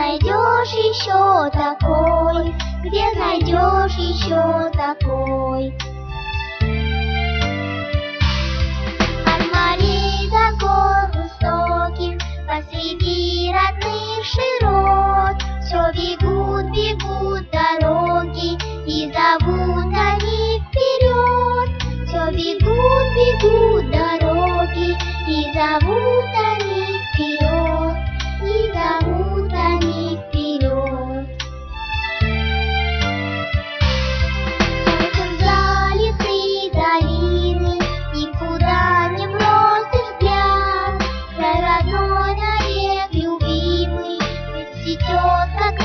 найдешь еще такой? Где найдешь еще такой? От морей до гор высоких, посреди родных широт, все бегут, бегут дороги, и зовут они вперед. Все бегут, бегут дороги, и зовут они вперед, и зовут они вперед. Солнцем залиты долины, никуда не бросишь взгляд. Край родной навек любимый, ведь цветет, как